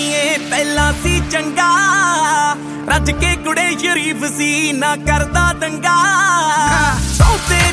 ਏ ਪਹਿਲਾਂ ਸੀ ਚੰਗਾ ਰੱਜ ਕੇ ਕੁੜੇ ਸ਼ਰੀਫ ਸੀ ਨਾ ਕਰਦਾ ਦੰਗਾ ਸੌਤੇ